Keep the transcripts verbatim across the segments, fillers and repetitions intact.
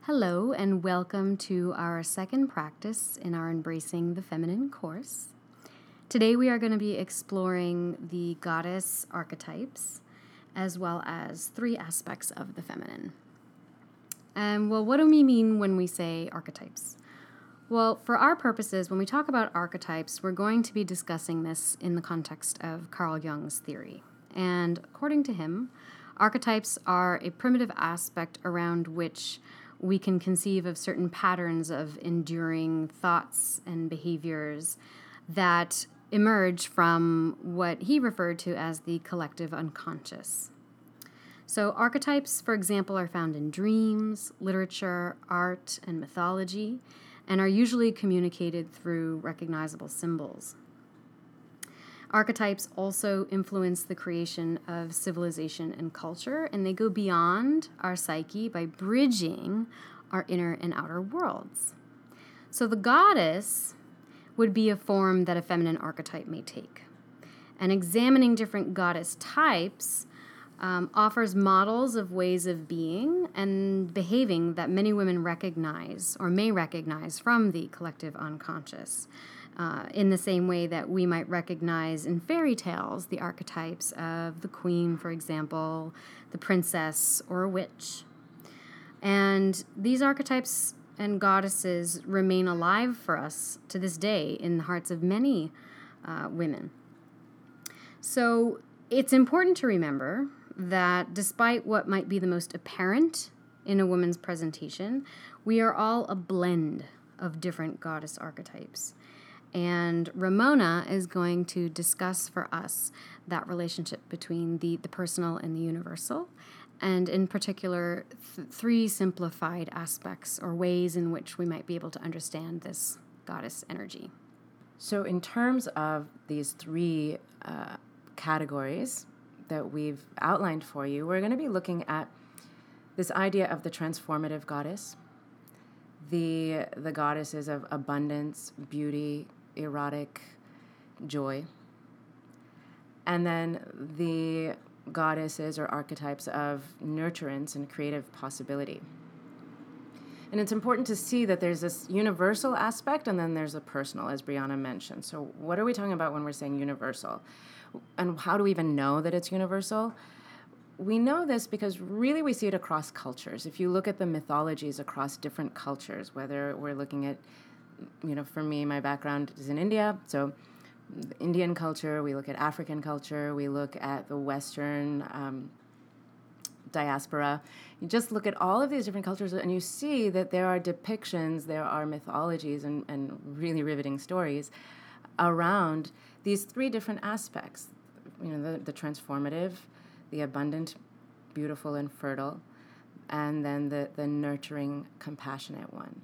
Hello, and welcome to our second practice in our Embracing the Feminine course. Today we are going to be exploring the goddess archetypes, as well as three aspects of the feminine. And well, what do we mean when we say archetypes? Well, for our purposes, when we talk about archetypes, we're going to be discussing this in the context of Carl Jung's theory. And according to him, archetypes are a primitive aspect around which we can conceive of certain patterns of enduring thoughts and behaviors that emerge from what he referred to as the collective unconscious. So archetypes, for example, are found in dreams, literature, art, and mythology, and are usually communicated through recognizable symbols. Archetypes also influence the creation of civilization and culture, and they go beyond our psyche by bridging our inner and outer worlds. So the goddess would be a form that a feminine archetype may take. And examining different goddess types um, offers models of ways of being and behaving that many women recognize or may recognize from the collective unconscious. Uh, in the same way that we might recognize in fairy tales the archetypes of the queen, for example, the princess, or a witch. And these archetypes and goddesses remain alive for us to this day in the hearts of many uh, women. So it's important to remember that despite what might be the most apparent in a woman's presentation, we are all a blend of different goddess archetypes. And Ramona is going to discuss for us that relationship between the, the personal and the universal, and in particular, th- three simplified aspects or ways in which we might be able to understand this goddess energy. So in terms of these three uh, categories that we've outlined for you, we're going to be looking at this idea of the transformative goddess, the, the goddesses of abundance, beauty, erotic joy, and then the goddesses or archetypes of nurturance and creative possibility. And it's important to see that there's this universal aspect and then there's a personal, as Brianna mentioned. So what are we talking about when we're saying universal? And how do we even know that it's universal? We know this because really we see it across cultures. If you look at the mythologies across different cultures, whether we're looking at, you know, for me, my background is in India, so Indian culture, we look at African culture, we look at the Western um, diaspora. You just look at all of these different cultures and you see that there are depictions, there are mythologies and, and really riveting stories around these three different aspects. You know, the, the transformative, the abundant, beautiful, and fertile, and then the, the nurturing, compassionate one.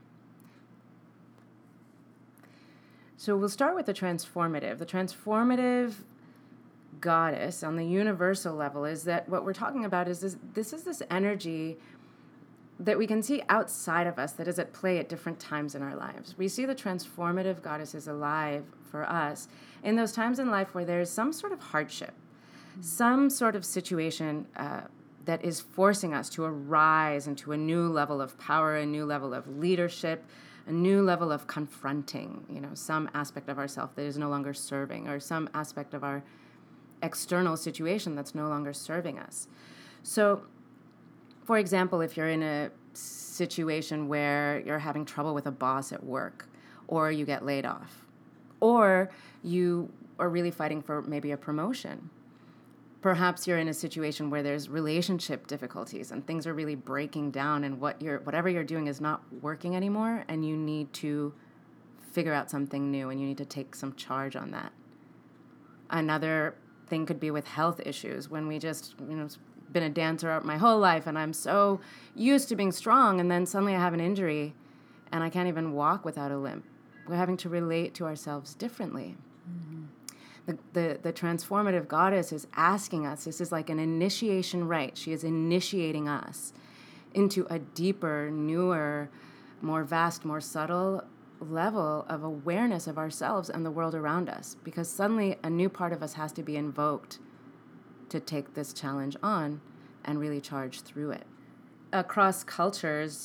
So we'll start with the transformative. The transformative goddess on the universal level is that what we're talking about is this, this is this energy that we can see outside of us that is at play at different times in our lives. We see the transformative goddesses alive for us in those times in life where there's some sort of hardship, mm-hmm. some sort of situation uh, that is forcing us to arise into a new level of power, a new level of leadership, a new level of confronting, you know, some aspect of ourself that is no longer serving, or some aspect of our external situation that's no longer serving us. So, for example, if you're in a situation where you're having trouble with a boss at work, or you get laid off, or you are really fighting for maybe a promotion, perhaps you're in a situation where there's relationship difficulties and things are really breaking down and what you're, whatever you're doing is not working anymore and you need to figure out something new and you need to take some charge on that. Another thing could be with health issues when we just, you know, been a dancer my whole life and I'm so used to being strong and then suddenly I have an injury and I can't even walk without a limp. We're having to relate to ourselves differently. Mm-hmm. The, the the transformative goddess is asking us, this is like an initiation rite. She is initiating us into a deeper, newer, more vast, more subtle level of awareness of ourselves and the world around us, because suddenly a new part of us has to be invoked to take this challenge on and really charge through it. Across cultures,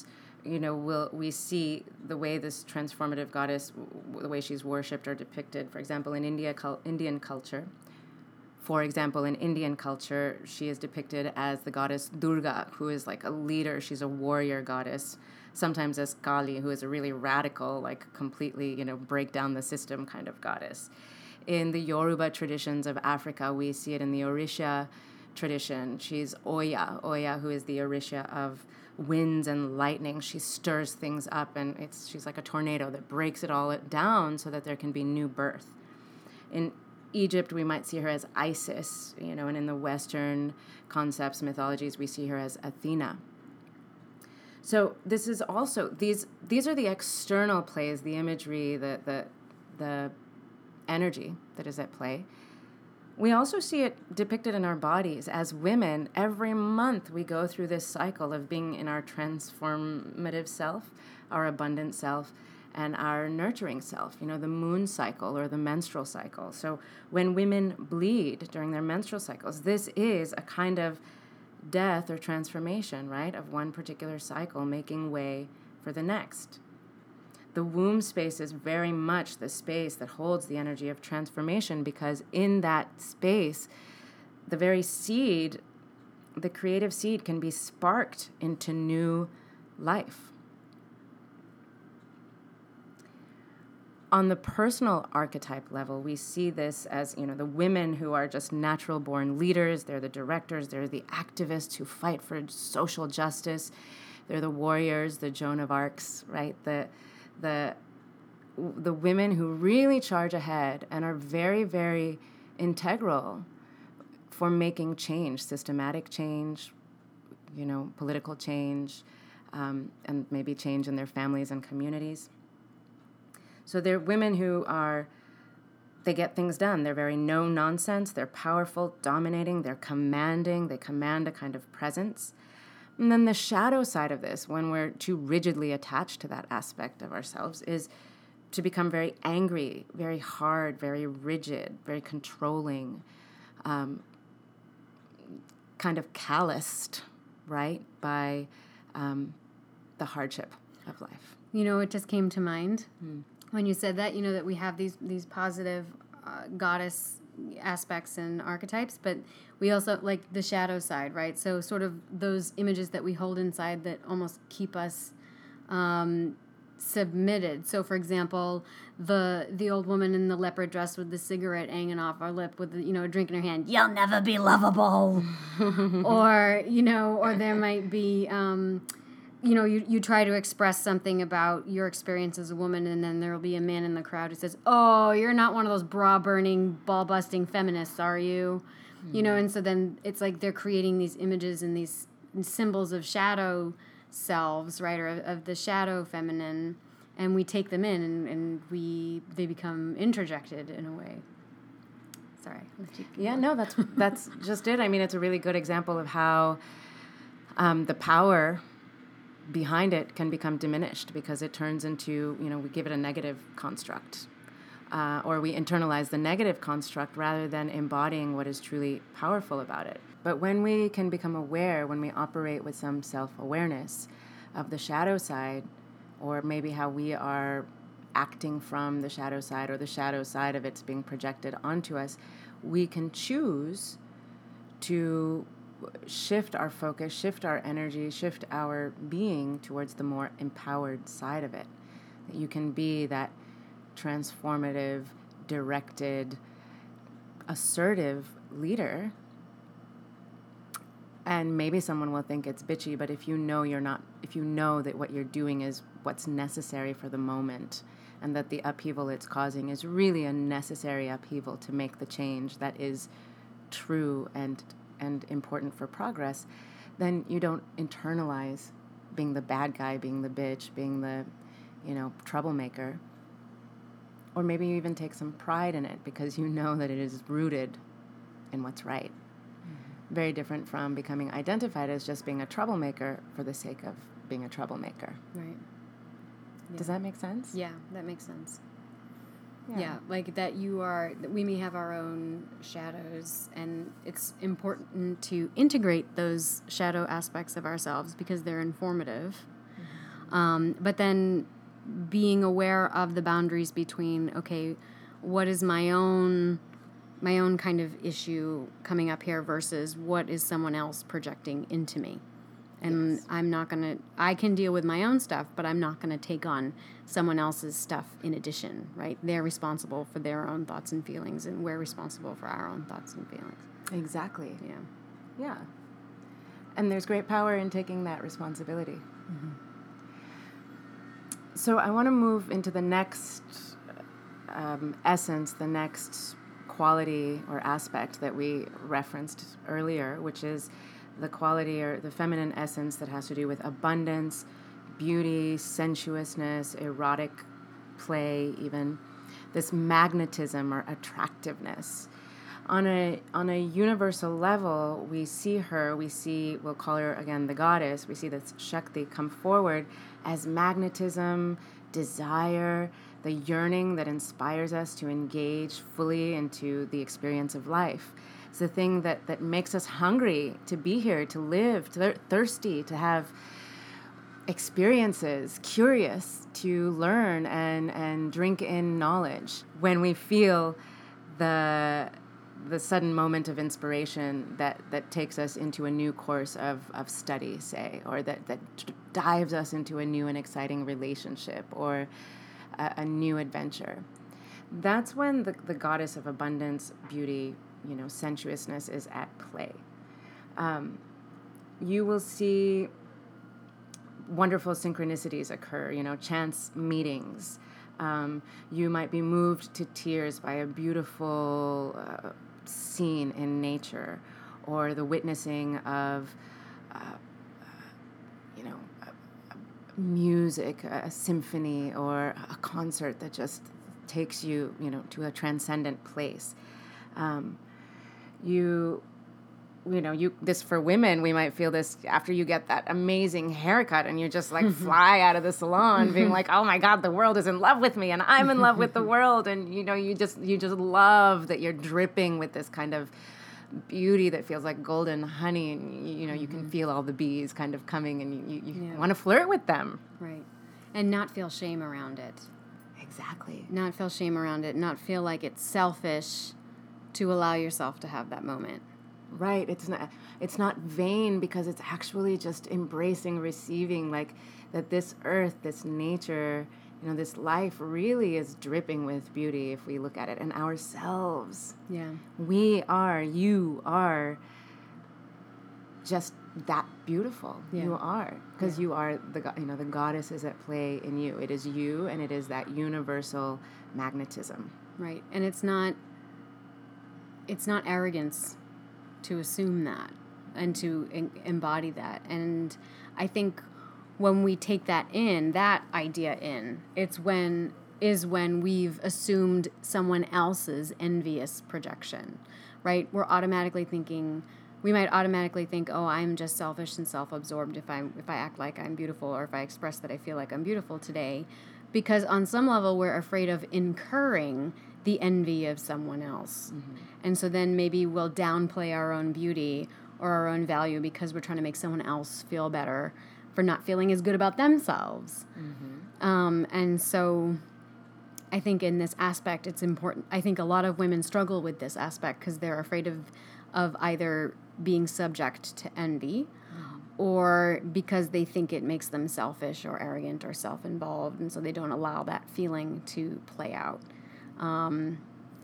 you know, we'll, we see the way this transformative goddess, w- the way she's worshipped or depicted, for example, in India, cul- Indian culture. For example, in Indian culture, she is depicted as the goddess Durga, who is like a leader. She's a warrior goddess, sometimes as Kali, who is a really radical, like completely, you know, break down the system kind of goddess. In the Yoruba traditions of Africa, we see it in the Orisha tradition. She's Oya, Oya, who is the Orisha of winds and lightning. She stirs things up, and it's she's like a tornado that breaks it all down so that there can be new birth. In Egypt, we might see her as Isis, you know, and in the Western concepts, mythologies, we see her as Athena. So this is also, these these are the external plays, the imagery, the the the energy that is at play. We also see it depicted in our bodies. As women, every month we go through this cycle of being in our transformative self, our abundant self, and our nurturing self, you know, the moon cycle or the menstrual cycle. So when women bleed during their menstrual cycles, this is a kind of death or transformation, right, of one particular cycle making way for the next. The womb space is very much the space that holds the energy of transformation, because in that space, the very seed, the creative seed, can be sparked into new life. On the personal archetype level, we see this as, you know, the women who are just natural born leaders. They're the directors. They're the activists who fight for social justice. They're the warriors, the Joan of Arcs, right? The the the women who really charge ahead and are very, very integral for making change, systematic change, you know, political change, um, and maybe change in their families and communities. So they're women who are, they get things done. They're very no-nonsense. They're powerful, dominating. They're commanding. They command a kind of presence. And then the shadow side of this, when we're too rigidly attached to that aspect of ourselves, is to become very angry, very hard, very rigid, very controlling, um, kind of calloused, right, by um, the hardship of life. You know, it just came to mind Mm. when you said that, you know, that we have these, these positive uh, goddess aspects and archetypes, but we also like the shadow side, right? So sort of those images that we hold inside that almost keep us um, submitted. So, for example, the the old woman in the leopard dress with the cigarette hanging off her lip with the, you know, a drink in her hand. You'll never be lovable. Or, you know, or there might be, um, you know, you, you try to express something about your experience as a woman, and then there will be a man in the crowd who says, oh, you're not one of those bra-burning, ball-busting feminists, are you? Mm. You know, and so then it's like they're creating these images and these symbols of shadow selves, right, or of, of the shadow feminine, and we take them in, and, and we they become interjected in a way. Sorry. Yeah, no, that's that's just it. I mean, it's a really good example of how um, the power behind it can become diminished because it turns into, you know, we give it a negative construct, uh, or we internalize the negative construct rather than embodying what is truly powerful about it. But when we can become aware, when we operate with some self-awareness of the shadow side, or maybe how we are acting from the shadow side, or the shadow side of it's being projected onto us, we can choose to shift our focus, shift our energy, shift our being towards the more empowered side of it. That you can be that transformative, directed, assertive leader. And maybe someone will think it's bitchy, but if you know you're not, if you know that what you're doing is what's necessary for the moment, and that the upheaval it's causing is really a necessary upheaval to make the change that is true and and important for progress, then you don't internalize being the bad guy, being the bitch, being the, you know, troublemaker. Or maybe you even take some pride in it because you know that it is rooted in what's right. Mm-hmm. Very different from becoming identified as just being a troublemaker for the sake of being a troublemaker. Right. Yeah. Does that make sense? Yeah, that makes sense. Yeah. yeah, like that you are, that we may have our own shadows, and it's important to integrate those shadow aspects of ourselves because they're informative. Mm-hmm. Um, but then being aware of the boundaries between, okay, what is my own my own kind of issue coming up here versus what is someone else projecting into me. And yes. I'm not going to, I can deal with my own stuff, but I'm not going to take on someone else's stuff in addition, right? They're responsible for their own thoughts and feelings, and we're responsible for our own thoughts and feelings. Exactly. Yeah. Yeah. And there's great power in taking that responsibility. Mm-hmm. So I want to move into the next um, essence, the next quality or aspect that we referenced earlier, which is the quality or the feminine essence that has to do with abundance, beauty, sensuousness, erotic play, even this magnetism or attractiveness. On a on a universal level, we see her, we see, we'll call her again the goddess, we see this Shakti come forward as magnetism, desire, the yearning that inspires us to engage fully into the experience of life. It's the thing that, that makes us hungry to be here, to live, to thirsty, to have experiences, curious to learn and, and drink in knowledge. When we feel the the sudden moment of inspiration that, that takes us into a new course of, of study, say, or that, that dives us into a new and exciting relationship or a, a new adventure. That's when the, the goddess of abundance, beauty, you know, sensuousness is at play. Um, you will see wonderful synchronicities occur, you know, chance meetings. Um, you might be moved to tears by a beautiful uh, scene in nature, or the witnessing of, uh, you know, a, a music, a, a symphony, or a concert that just takes you, you know, to a transcendent place. Um, you, you know, you this for women, we might feel this after you get that amazing haircut and you just like fly out of the salon being like, oh my God, the world is in love with me and I'm in love with the world. And, you know, you just, you just love that you're dripping with this kind of beauty that feels like golden honey. And, you, you know, you can feel all the bees kind of coming and you, you, you yeah. want to flirt with them. Right. And not feel shame around it. Exactly. Not feel shame around it. Not feel like it's selfish to allow yourself to have that moment. Right. It's not it's not vain because it's actually just embracing, receiving, like that this earth, this nature, you know, this life really is dripping with beauty if we look at it. And ourselves. Yeah. We are, you are just that beautiful. Yeah. You are. Because yeah. you are the you know, the goddess is at play in you. It is you, and it is that universal magnetism. Right. And it's not it's not arrogance to assume that and to en- embody that. And I think when we take that in, that idea in, it's when is when we've assumed someone else's envious projection, right? We're automatically thinking, we might automatically think, oh, I'm just selfish and self-absorbed if I if I act like I'm beautiful, or if I express that I feel like I'm beautiful today, because on some level we're afraid of incurring the envy of someone else. Mm-hmm. And so then maybe we'll downplay our own beauty or our own value because we're trying to make someone else feel better for not feeling as good about themselves. Mm-hmm. Um, and so I think in this aspect, it's important. I think a lot of women struggle with this aspect because they're afraid of, of either being subject to envy, mm-hmm. or because they think it makes them selfish or arrogant or self-involved, and so they don't allow that feeling to play out. Um,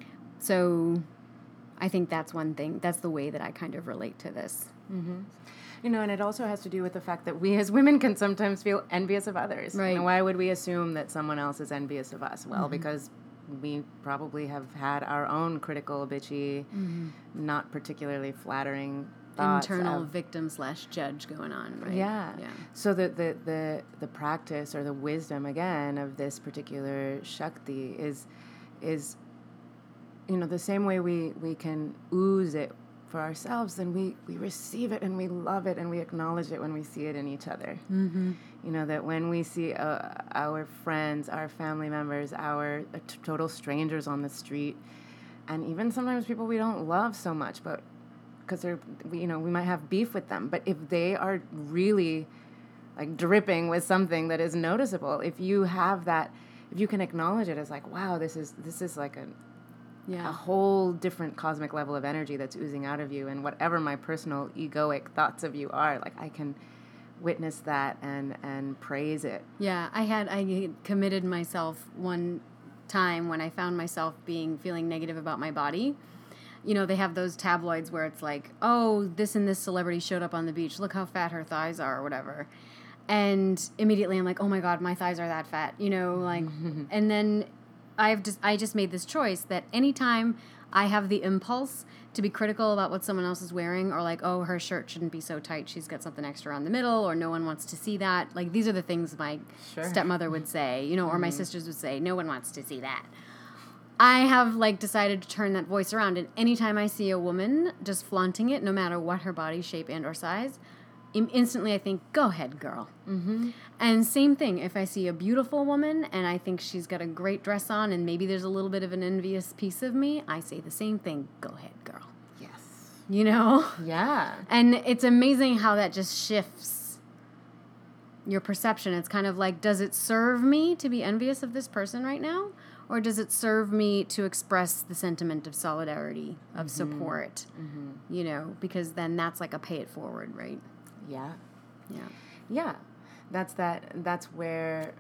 so I think that's one thing. That's the way that I kind of relate to this. Mm-hmm. You know, and it also has to do with the fact that we as women can sometimes feel envious of others. Right. You know, why would we assume that someone else is envious of us? Well, mm-hmm. because we probably have had our own critical, bitchy, mm-hmm. not particularly flattering thoughts. Internal of, victim slash judge going on, right? Yeah. Yeah. So the, the, the, the practice or the wisdom, again, of this particular Shakti is... is, you know, the same way we, we can ooze it for ourselves, then we, we receive it and we love it and we acknowledge it when we see it in each other. Mm-hmm. You know, that when we see uh, our friends, our family members, our uh, t- total strangers on the street, and even sometimes people we don't love so much, but because they're, we, you know, we might have beef with them, but if they are really like dripping with something that is noticeable. If you have that, if you can acknowledge it as like, wow, this is this is like a Yeah. a whole different cosmic level of energy that's oozing out of you, and whatever my personal egoic thoughts of you are, like I can witness that and and praise it. Yeah, I had I had committed myself one time when I found myself being feeling negative about my body. You know, they have those tabloids where it's like, oh, this and this celebrity showed up on the beach. Look how fat her thighs are or whatever. And immediately I'm like, oh my God, my thighs are that fat, you know, like, and then I've just, I just made this choice that anytime I have the impulse to be critical about what someone else is wearing, or like, oh, her shirt shouldn't be so tight, she's got something extra on the middle, or no one wants to see that. Like, these are the things my Sure. stepmother would say, you know, or my sisters would say, no one wants to see that. I have like decided to turn that voice around, and anytime I see a woman just flaunting it, no matter what her body shape and or size, im- instantly I think, go ahead, girl. Mm-hmm. And same thing, if I see a beautiful woman and I think she's got a great dress on and maybe there's a little bit of an envious piece of me, I say the same thing, go ahead, girl. Yes. You know? Yeah. And it's amazing how that just shifts your perception. It's kind of like, does it serve me to be envious of this person right now? Or does it serve me to express the sentiment of solidarity, of mm-hmm. support? Mm-hmm. You know, because then that's like a pay it forward, right? Yeah. Yeah. Yeah. That's that that's where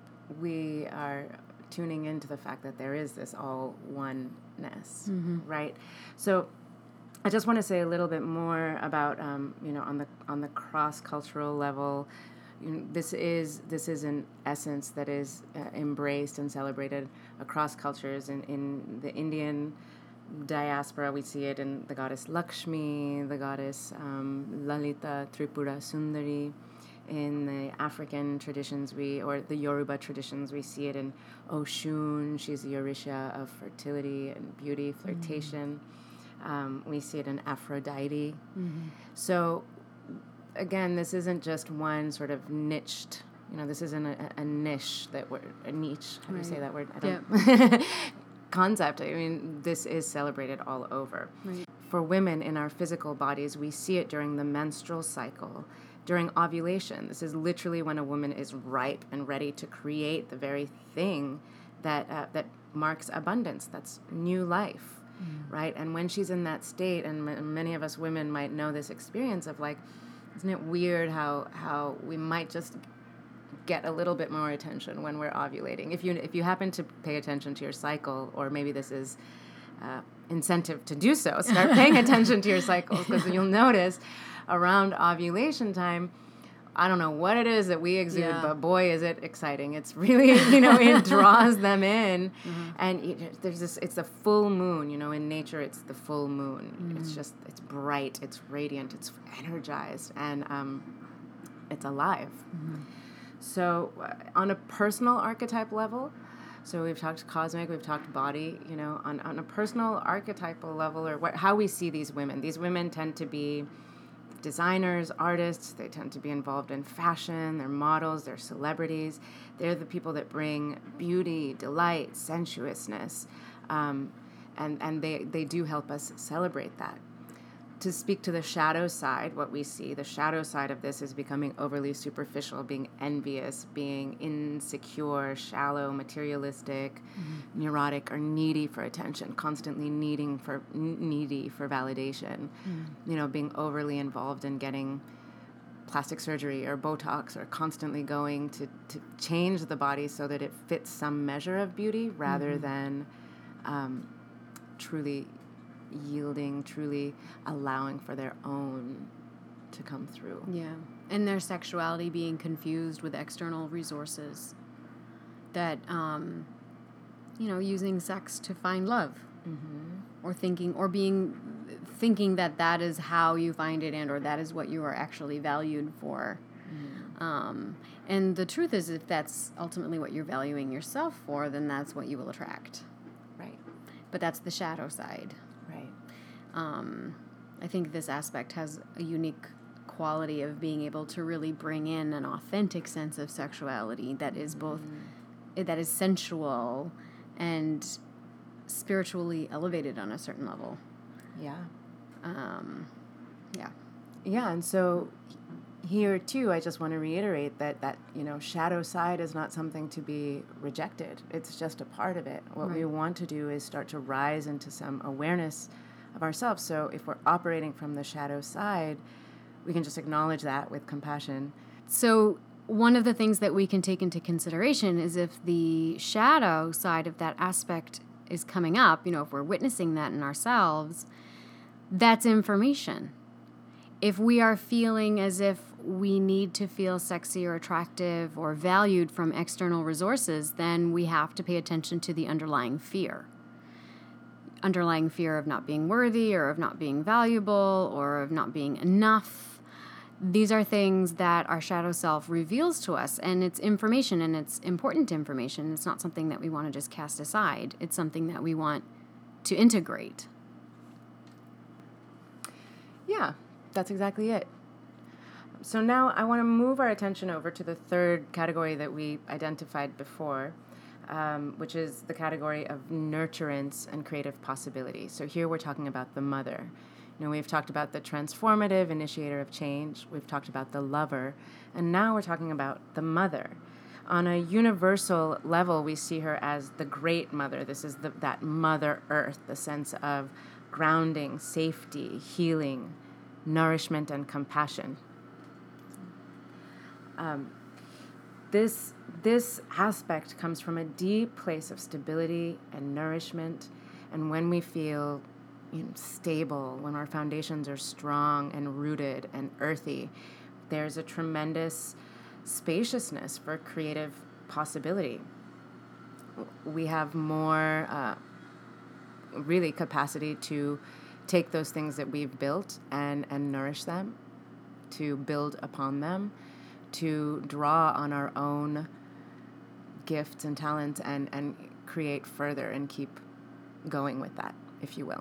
we are tuning into the fact that there is this all oneness, mm-hmm. right? So I just want to say a little bit more about um, you know, on the on the cross-cultural level. You know, this is this is an essence that is uh, embraced and celebrated across cultures. In, in the Indian diaspora, we see it in the goddess Lakshmi, the goddess um, Lalita Tripura Sundari. In the African traditions, we or the Yoruba traditions, we see it in Oshun. She's the Orisha of fertility and beauty, flirtation. Mm-hmm. Um, we see it in Aphrodite. Mm-hmm. So. Again, this isn't just one sort of niched, you know, this isn't a, a niche that we're, a niche, how do you say that word? I don't, yep. Concept. I mean, this is celebrated all over. Right. For women in our physical bodies, we see it during the menstrual cycle, during ovulation. This is literally when a woman is ripe and ready to create the very thing that uh, that marks abundance, that's new life, mm. right? And when she's in that state, and m- many of us women might know this experience of like, isn't it weird how, how we might just get a little bit more attention when we're ovulating? If you if you happen to pay attention to your cycle, or maybe this is uh, incentive to do so, start paying attention to your cycles, because you'll notice around ovulation time, I don't know what it is that we exude, yeah. but boy, is it exciting. It's really, you know, it draws them in. Mm-hmm. And it, there's this, it's the full moon, you know, in nature, it's the full moon. Mm-hmm. It's just, it's bright, it's radiant, it's energized, and um, it's alive. Mm-hmm. So uh, on a personal archetype level, so we've talked cosmic, we've talked body, you know, on, on a personal archetypal level, or what, how we see these women. These women tend to be designers, artists. They tend to be involved in fashion. They're models, they're celebrities. They're the people that bring beauty, delight, sensuousness, um, and, and they, they do help us celebrate that. To speak to the shadow side, what we see, the shadow side of this is becoming overly superficial, being envious, being insecure, shallow, materialistic, mm-hmm. neurotic, or needy for attention, constantly needing for n- needy for validation. Mm-hmm. You know, being overly involved in getting plastic surgery or Botox, or constantly going to, to change the body so that it fits some measure of beauty rather mm-hmm. than um, truly yielding, truly allowing for their own to come through. Yeah. And their sexuality being confused with external resources. That, um, you know, using sex to find love. Mm-hmm. Or thinking, or being, thinking that that is how you find it, and or that is what you are actually valued for. Mm-hmm. Um, and the truth is, if that's ultimately what you're valuing yourself for, then that's what you will attract. Right. But that's the shadow side. Um, I think this aspect has a unique quality of being able to really bring in an authentic sense of sexuality that is both, mm. that is sensual and spiritually elevated on a certain level. Yeah. Um, yeah. Yeah, and so here too, I just want to reiterate that that you know shadow side is not something to be rejected. It's just a part of it. What Right. we want to do is start to rise into some awareness of ourselves. So if we're operating from the shadow side, we can just acknowledge that with compassion. So one of the things that we can take into consideration is if the shadow side of that aspect is coming up, you know, if we're witnessing that in ourselves, that's information. If we are feeling as if we need to feel sexy or attractive or valued from external resources, then we have to pay attention to the underlying fear. Underlying fear of not being worthy or of not being valuable or of not being enough. These are things that our shadow self reveals to us, and it's information, and it's important information. It's not something that we want to just cast aside. It's something that we want to integrate. Yeah, that's exactly it. So now I want to move our attention over to the third category that we identified before, um, which is the category of nurturance and creative possibility. So here we're talking about the mother. You know, we've talked about the transformative initiator of change. We've talked about the lover. And now we're talking about the mother. On a universal level, we see her as the great mother. This is the, that Mother Earth, the sense of grounding, safety, healing, nourishment, and compassion. Um, this, this aspect comes from a deep place of stability and nourishment. And when we feel you know, stable, when our foundations are strong and rooted and earthy, there's a tremendous spaciousness for creative possibility. We have more, uh, really, capacity to take those things that we've built and, and nourish them, to build upon them, to draw on our own gifts and talents and, and create further and keep going with that, if you will.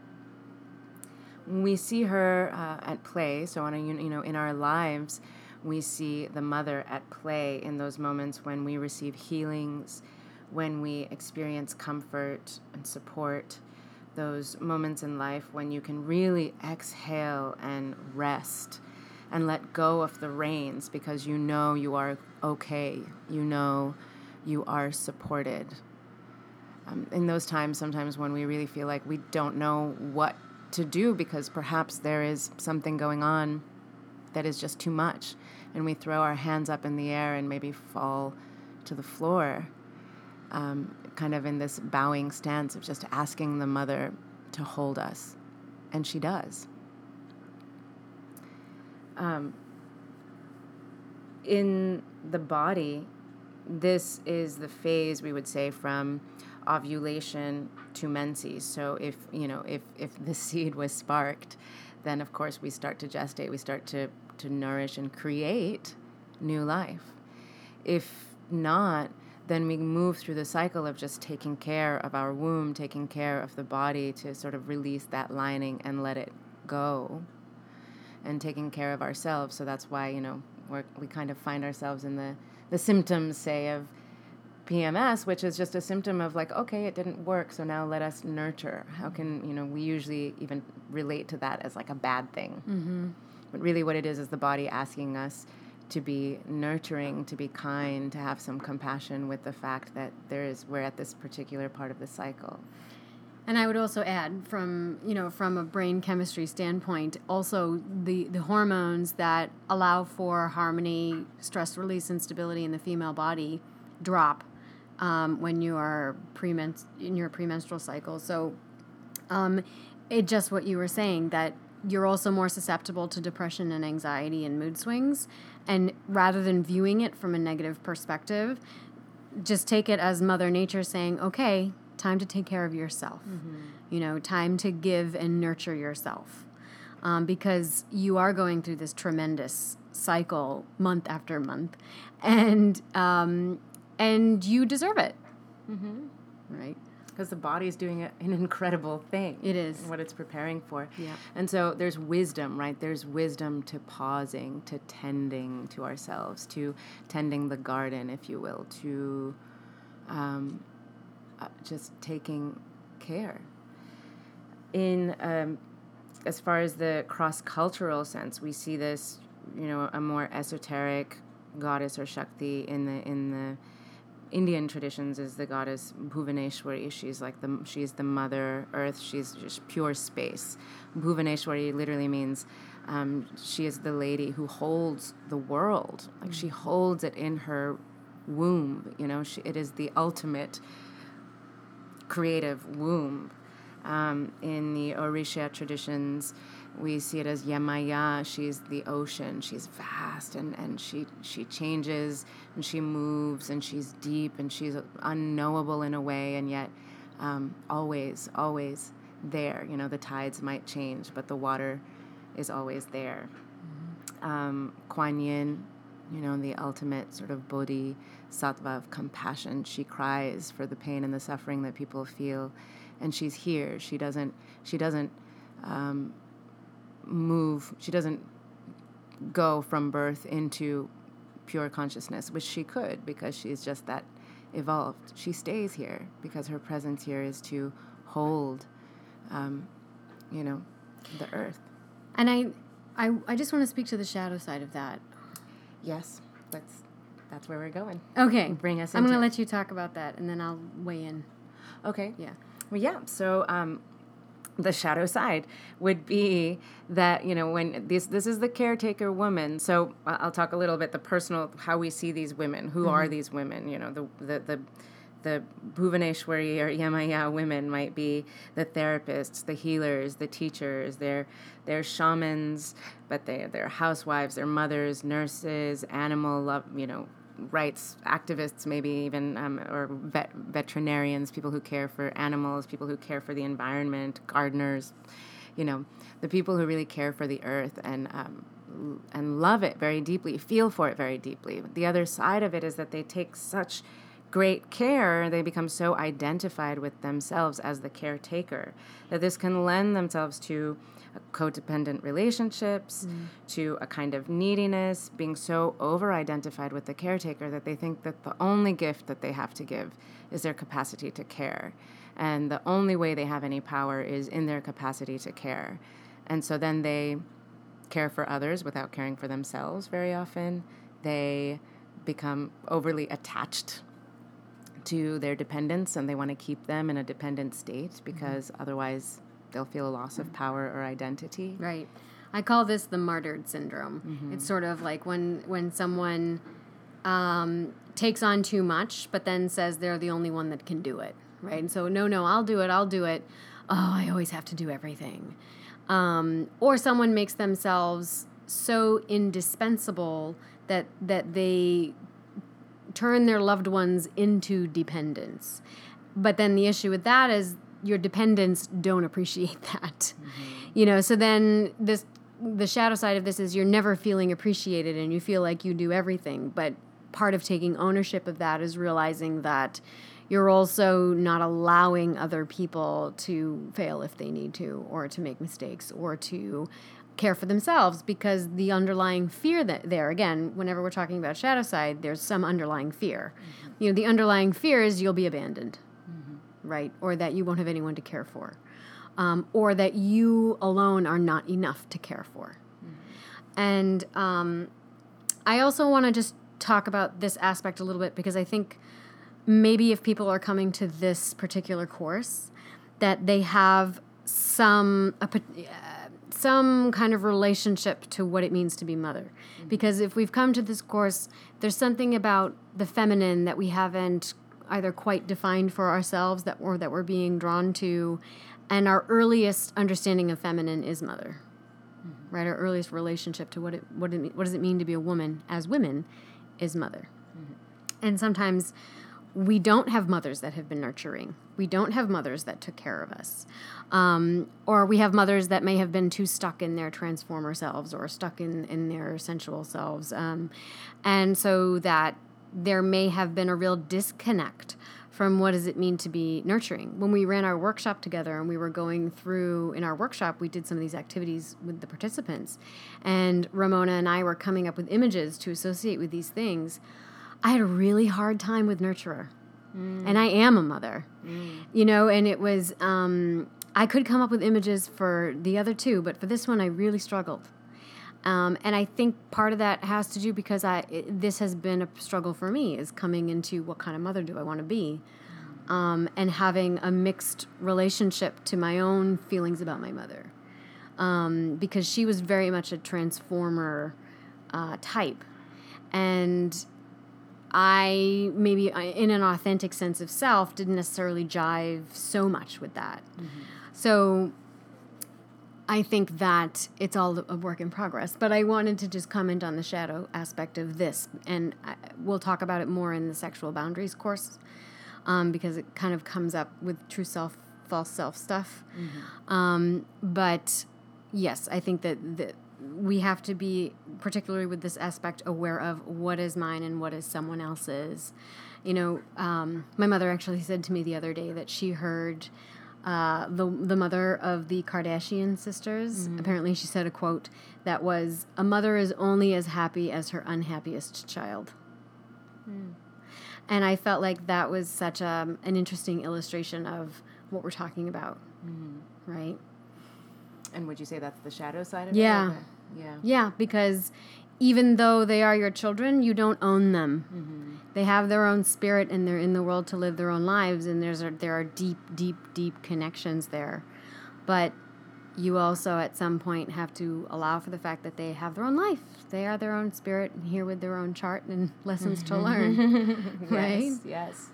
We see her uh, at play, so on a you know in our lives, we see the mother at play in those moments when we receive healings, when we experience comfort and support, those moments in life when you can really exhale and rest and let go of the reins because you know you are okay, you know you are supported. Um, in those times, sometimes when we really feel like we don't know what to do because perhaps there is something going on that is just too much, and we throw our hands up in the air and maybe fall to the floor, um, kind of in this bowing stance of just asking the mother to hold us, and she does. Um, in the body, this is the phase, we would say, from ovulation to menses. So if, you know, if, if the seed was sparked, then of course we start to gestate, we start to, to nourish and create new life. If not, then we move through the cycle of just taking care of our womb, taking care of the body to sort of release that lining and let it go, and taking care of ourselves. So that's why, you know, we're, we kind of find ourselves in the, the symptoms, say, of P M S, which is just a symptom of like, okay, it didn't work, so now let us nurture. How can, you know, we usually even relate to that as like a bad thing. Mm-hmm. But really what it is is the body asking us to be nurturing, to be kind, to have some compassion with the fact that there is, we're at this particular part of the cycle. And I would also add, from you know, from a brain chemistry standpoint, also the, the hormones that allow for harmony, stress release, and stability in the female body drop um, when you are premen- in your premenstrual cycle. So, um, it just what you were saying, that you're also more susceptible to depression and anxiety and mood swings. And rather than viewing it from a negative perspective, just take it as Mother Nature saying, okay, time to take care of yourself. Mm-hmm. You know, time to give and nurture yourself. Um, because you are going through this tremendous cycle month after month. And um, and you deserve it. Mm-hmm. Right? Because the body's doing a, an incredible thing. It is. What it's preparing for. Yeah. And so there's wisdom, right? There's wisdom to pausing, to tending to ourselves, to tending the garden, if you will, to um, uh, just taking care. In um, as far as the cross-cultural sense, we see this you know, a more esoteric goddess or Shakti in the in the Indian traditions is the goddess Bhuvaneshwari. She's like the she's the mother earth. She's just pure space. Bhuvaneshwari literally means um, she is the lady who holds the world. Like she holds it in her womb. You know, she, it is the ultimate creative womb. Um, in the Orisha traditions, we see it as Yamaya. She's the ocean. She's vast, and, and she she changes, and she moves, and she's deep, and she's unknowable in a way, and yet um, always, always there. You know, the tides might change, but the water is always there. Mm-hmm. Um, Kuan Yin, you know, the ultimate sort of bodhisattva of compassion. She cries for the pain and the suffering that people feel. And she's here. She doesn't. She doesn't um, move. She doesn't go from birth into pure consciousness, which she could because she's just that evolved. She stays here because her presence here is to hold, um, you know, the earth. And I, I, I just want to speak to the shadow side of that. Yes, that's that's where we're going. Okay, bring us. I'm going to it. let you talk about that, and then I'll weigh in. Okay. Yeah. Well, yeah. So um, the shadow side would be that, you know, when this this is the caretaker woman. So I'll talk a little bit the personal, how we see these women. Who mm-hmm. are these women? You know, the the the, the Bhuvaneshwari or Yamaya women might be the therapists, the healers, the teachers. They're they're shamans, but they they're housewives, they're mothers, nurses, animal love. You know. rights activists, maybe even, um, or vet, veterinarians, people who care for animals, people who care for the environment, gardeners, you know, the people who really care for the earth and um, and love it very deeply, feel for it very deeply. The other side of it is that they take such great care, they become so identified with themselves as the caretaker, that this can lend themselves to codependent relationships, mm. to a kind of neediness, being so over-identified with the caretaker that they think that the only gift that they have to give is their capacity to care. And the only way they have any power is in their capacity to care. And so then they care for others without caring for themselves very often. They become overly attached to their dependents, and they want to keep them in a dependent state because mm-hmm. otherwise they'll feel a loss of power or identity. Right. I call this the martyred syndrome. Mm-hmm. It's sort of like when when someone um, takes on too much, but then says they're the only one that can do it, right? And so, no, no, I'll do it, I'll do it. Oh, I always have to do everything. Um, or someone makes themselves so indispensable that that they turn their loved ones into dependents. But then the issue with that is your dependents don't appreciate that. Mm-hmm. You know, so then this the shadow side of this is you're never feeling appreciated and you feel like you do everything. But part of taking ownership of that is realizing that you're also not allowing other people to fail if they need to, or to make mistakes, or to care for themselves, because the underlying fear that there, again, whenever we're talking about shadow side, there's some underlying fear. Mm-hmm. You know, the underlying fear is you'll be abandoned, mm-hmm. right? Or that you won't have anyone to care for. Um, or that you alone are not enough to care for. Mm-hmm. And um, I also want to just talk about this aspect a little bit, because I think maybe if people are coming to this particular course, that they have some a, uh, some kind of relationship to what it means to be mother. Mm-hmm. Because if we've come to this course, there's something about the feminine that we haven't either quite defined for ourselves, that or that we're being drawn to, and our earliest understanding of feminine is mother. Mm-hmm. Right? Our earliest relationship to what it what it what does it mean to be a woman as women is mother. Mm-hmm. And sometimes we don't have mothers that have been nurturing. We don't have mothers that took care of us. Um, or we have mothers that may have been too stuck in their transformer selves, or stuck in, in their sensual selves. Um, and so that there may have been a real disconnect from what does it mean to be nurturing. When we ran our workshop together and we were going through, in our workshop, we did some of these activities with the participants. And Ramona and I were coming up with images to associate with these things. I had a really hard time with nurturer. Mm. And I am a mother. Mm. You know, and it was, um, I could come up with images for the other two, but for this one I really struggled. Um, and I think part of that has to do because I it, this has been a struggle for me, is coming into what kind of mother do I want to be, um, and having a mixed relationship to my own feelings about my mother, um, because she was very much a transformer uh, type, and I maybe in an authentic sense of self didn't necessarily jive so much with that. Mm-hmm. So I think that it's all a work in progress, but I wanted to just comment on the shadow aspect of this, and I, we'll talk about it more in the sexual boundaries course, um, because it kind of comes up with true self, false self stuff. Mm-hmm. Um, but yes, I think that, that we have to be, particularly with this aspect, aware of what is mine and what is someone else's. You know, um, my mother actually said to me the other day that she heard Uh, the the mother of the Kardashian sisters, mm-hmm. apparently she said a quote that was, "A mother is only as happy as her unhappiest child." Mm. And I felt like that was such a, an interesting illustration of what we're talking about, mm-hmm. right? And would you say that's the shadow side of yeah. it? Yeah. Yeah. Yeah, because even though they are your children, you don't own them. Mm-hmm. They have their own spirit, and they're in the world to live their own lives, and there's a, there are deep, deep, deep connections there. But you also, at some point, have to allow for the fact that they have their own life. They are their own spirit, and here with their own chart and lessons to learn. Right? Yes, yes.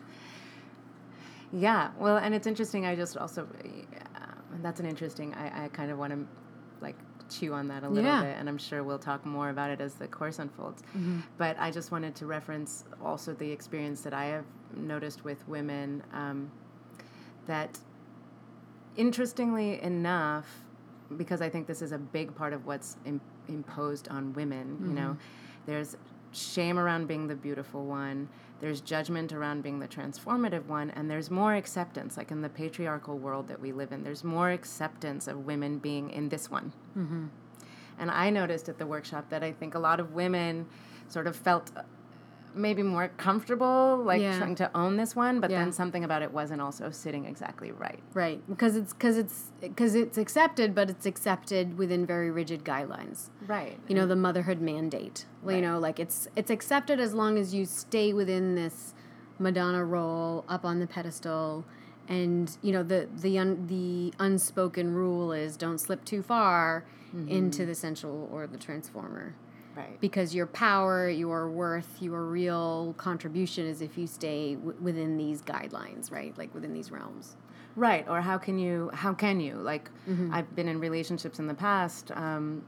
Yeah, well, and it's interesting. I just also, uh, and that's an interesting, I, I kind of want to, like, chew on that a little yeah. bit, and I'm sure we'll talk more about it as the course unfolds. Mm-hmm. But I just wanted to reference also the experience that I have noticed with women, um, that interestingly enough, because I think this is a big part of what's im- imposed on women, mm-hmm. you know, there's shame around being the beautiful one, there's judgment around being the transformative one, and there's more acceptance, like in the patriarchal world that we live in, there's more acceptance of women being in this one. Mm-hmm. And I noticed at the workshop that I think a lot of women sort of felt maybe more comfortable, like yeah. trying to own this one, but yeah. then something about it wasn't also sitting exactly right. Right, because it's because it's because it's accepted, but it's accepted within very rigid guidelines. Right. You know, the motherhood mandate. Right. You know, like it's it's accepted as long as you stay within this Madonna role up on the pedestal, and you know the the un, the unspoken rule is don't slip too far mm-hmm. into the sensual or the transformer. Right. Because your power, your worth, your real contribution is if you stay w- within these guidelines, right? Like within these realms. Right. Or how can you, how can you, like, mm-hmm. I've been in relationships in the past um,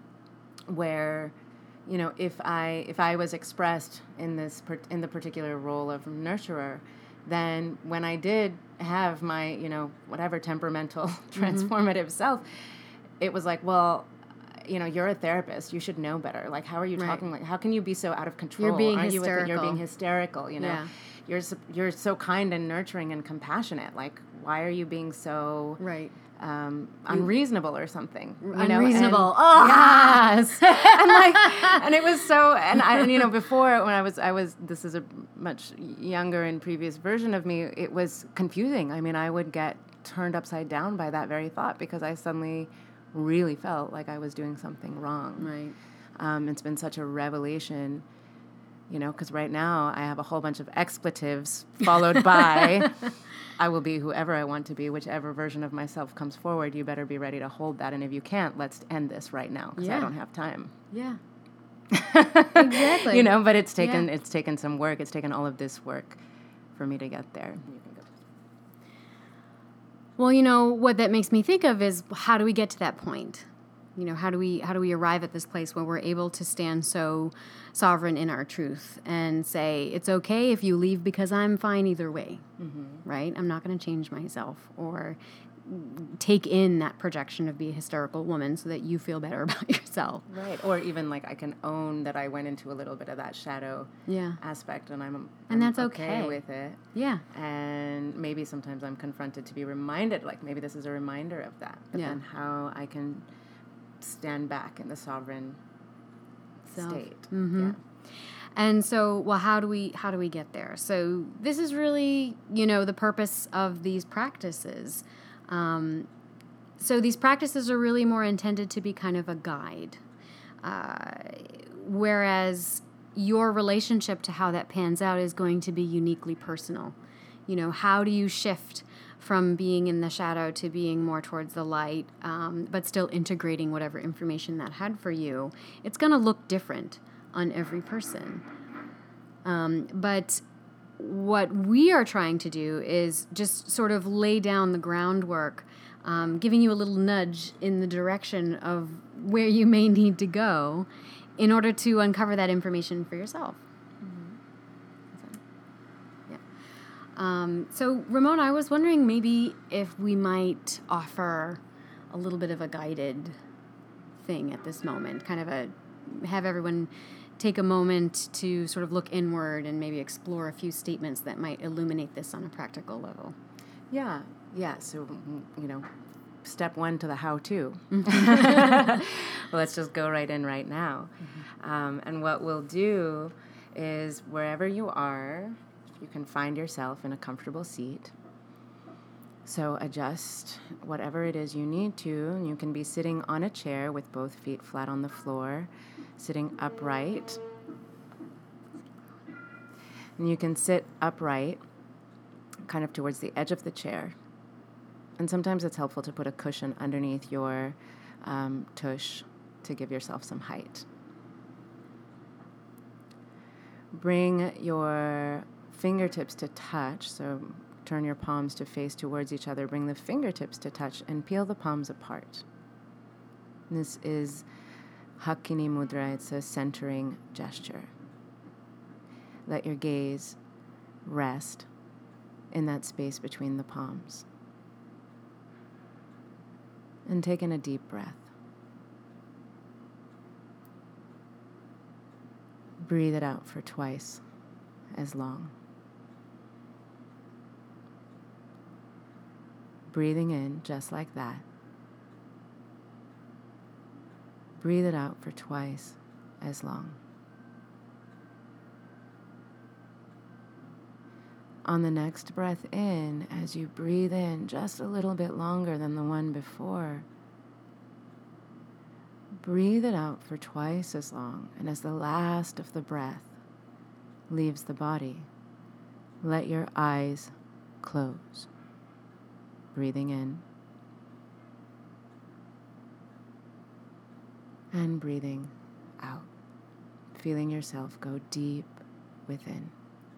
where, you know, if I, if I was expressed in this, per- in the particular role of nurturer, then when I did have my, you know, whatever temperamental transformative mm-hmm. self, it was like, well, you know, you're a therapist. You should know better. Like, how are you right. talking? Like, how can you be so out of control? You're being Aren't hysterical. You with it? You're being hysterical. You know, yeah. you're you're so kind and nurturing and compassionate. Like, why are you being so right um, unreasonable or something? You unreasonable. Know? And, oh yes. and like, and it was so. And I, and you know, before when I was, I was. This is a much younger and previous version of me. It was confusing. I mean, I would get turned upside down by that very thought because I suddenly really felt like I was doing something wrong. Right. Um, it's been such a revelation, you know, because right now I have a whole bunch of expletives followed by I will be whoever I want to be, whichever version of myself comes forward. You better be ready to hold that. And if you can't, let's end this right now because yeah. I don't have time. Yeah. Exactly. You know, but it's taken, yeah. it's taken some work. It's taken all of this work for me to get there. You can go. Well, you know, what that makes me think of is how do we get to that point? You know, how do we how do we arrive at this place where we're able to stand so sovereign in our truth and say, it's okay if you leave because I'm fine either way, mm-hmm. right? I'm not going to change myself or take in that projection of be a hysterical woman so that you feel better about yourself. Right. Or even like I can own that I went into a little bit of that shadow yeah. aspect and I'm, I'm and that's okay, okay with it. Yeah. And maybe sometimes I'm confronted to be reminded, like maybe this is a reminder of that. But yeah. then how I can stand back in the sovereign Self. state. Mm-hmm. Yeah. And so, well, how do we how do we get there? So this is really, you know, the purpose of these practices. Um, so these practices are really more intended to be kind of a guide. Uh, whereas your relationship to how that pans out is going to be uniquely personal. You know, how do you shift from being in the shadow to being more towards the light, um, but still integrating whatever information that had for you? It's going to look different on every person. Um, but what we are trying to do is just sort of lay down the groundwork, um, giving you a little nudge in the direction of where you may need to go in order to uncover that information for yourself. Mm-hmm. So, yeah. Um, so, Ramona, I was wondering maybe if we might offer a little bit of a guided thing at this moment, kind of a have everyone take a moment to sort of look inward and maybe explore a few statements that might illuminate this on a practical level. Yeah, yeah. So, you know, step one to the how-to. Let's just go right in right now. Mm-hmm. Um, and what we'll do is wherever you are, you can find yourself in a comfortable seat. So adjust whatever it is you need to. You can be sitting on a chair with both feet flat on the floor, sitting upright. And you can sit upright, kind of towards the edge of the chair. And sometimes it's helpful to put a cushion underneath your um, tush to give yourself some height. Bring your fingertips to touch, so turn your palms to face towards each other. Bring the fingertips to touch and peel the palms apart. This is Hakini Mudra. It's a centering gesture. Let your gaze rest in that space between the palms. And take in a deep breath. Breathe it out for twice as long. Breathing in just like that. Breathe it out for twice as long. On the next breath in, as you breathe in just a little bit longer than the one before, breathe it out for twice as long. And as the last of the breath leaves the body, let your eyes close. Breathing in and breathing out, feeling yourself go deep within.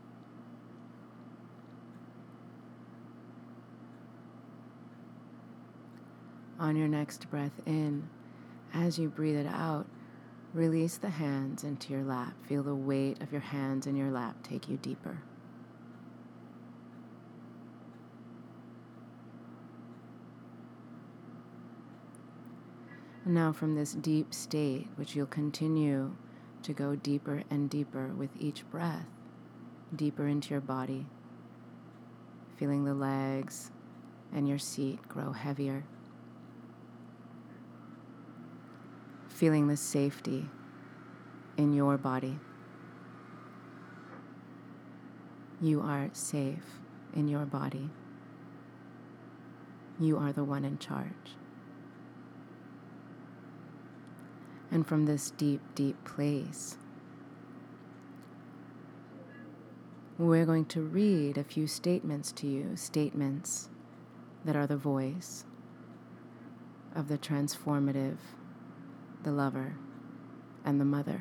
On your next breath in, as you breathe it out, release the hands into your lap. Feel the weight of your hands in your lap take you deeper. And now from this deep state, which you'll continue to go deeper and deeper with each breath, deeper into your body, feeling the legs and your seat grow heavier, feeling the safety in your body. You are safe in your body. You are the one in charge. And from this deep, deep place, we're going to read a few statements to you, statements that are the voice of the transformative, the lover, and the mother.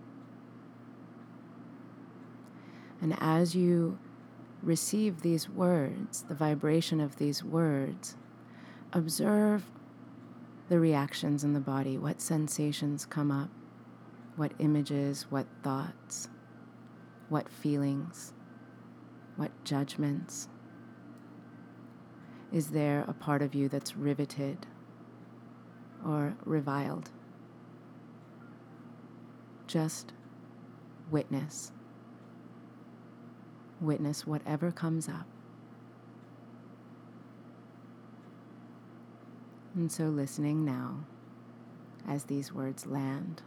And as you receive these words, the vibration of these words, observe the reactions in the body, what sensations come up, what images, what thoughts, what feelings, what judgments. Is there a part of you that's riveted or reviled? Just witness. Witness whatever comes up. And so listening now as these words land.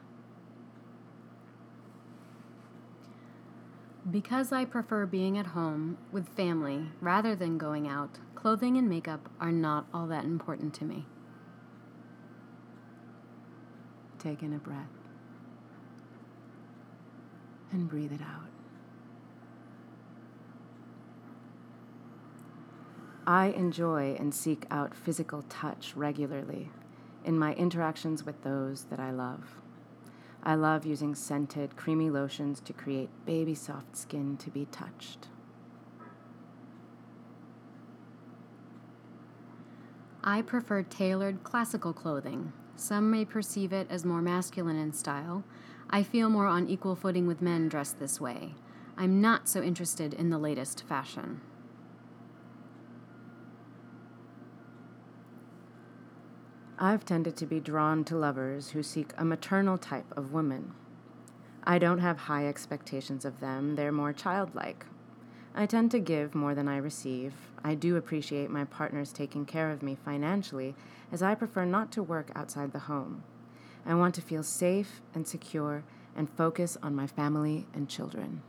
Because I prefer being at home with family rather than going out, clothing and makeup are not all that important to me. Take in a breath. and breathe it out. I enjoy and seek out physical touch regularly in my interactions with those that I love. I love using scented, creamy lotions to create baby soft skin to be touched. I prefer tailored classical clothing. Some may perceive it as more masculine in style. I feel more on equal footing with men dressed this way. I'm not so interested in the latest fashion. I've tended to be drawn to lovers who seek a maternal type of woman. I don't have high expectations of them, they're more childlike. I tend to give more than I receive. I do appreciate my partners taking care of me financially, as I prefer not to work outside the home. I want to feel safe and secure and focus on my family and children.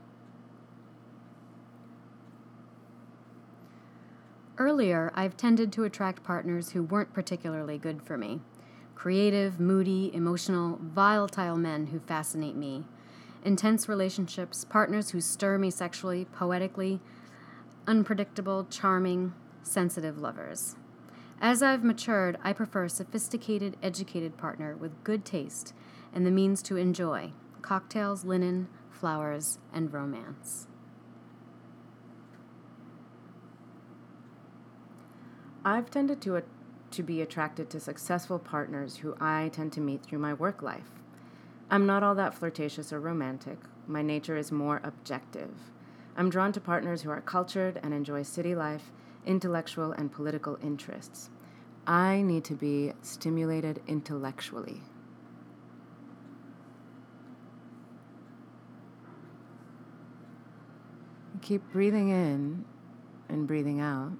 Earlier, I've tended to attract partners who weren't particularly good for me. Creative, moody, emotional, volatile men who fascinate me. Intense relationships, partners who stir me sexually, poetically, unpredictable, charming, sensitive lovers. As I've matured, I prefer a sophisticated, educated partner with good taste and the means to enjoy cocktails, linen, flowers, and romance. I've tended to, uh, to be attracted to successful partners who I tend to meet through my work life. I'm not all that flirtatious or romantic. My nature is more objective. I'm drawn to partners who are cultured and enjoy city life, intellectual and political interests. I need to be stimulated intellectually. Keep breathing in and breathing out.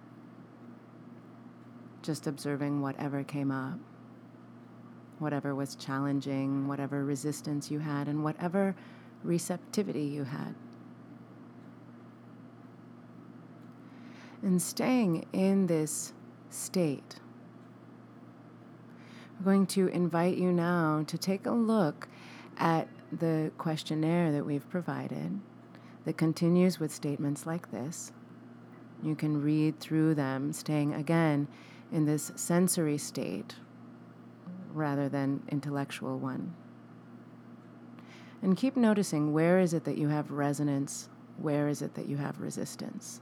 Just observing whatever came up, whatever was challenging, whatever resistance you had, and whatever receptivity you had. And staying in this state, I'm going to invite you now to take a look at the questionnaire that we've provided that continues with statements like this. You can read through them, staying again in this sensory state rather than intellectual one. And keep noticing, where is it that you have resonance? Where is it that you have resistance?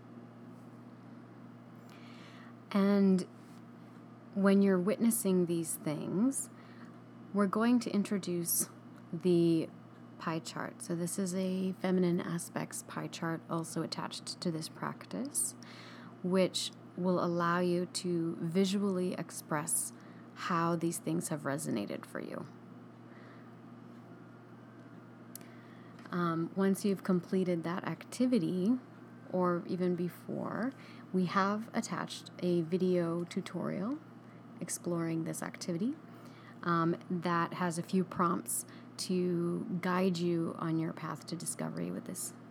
And when you're witnessing these things, we're going to introduce the pie chart. So this is a feminine aspects pie chart also attached to this practice, which will allow you to visually express how these things have resonated for you. Um, once you've completed that activity, or even before, we have attached a video tutorial exploring this activity um, that has a few prompts to guide you on your path to discovery with this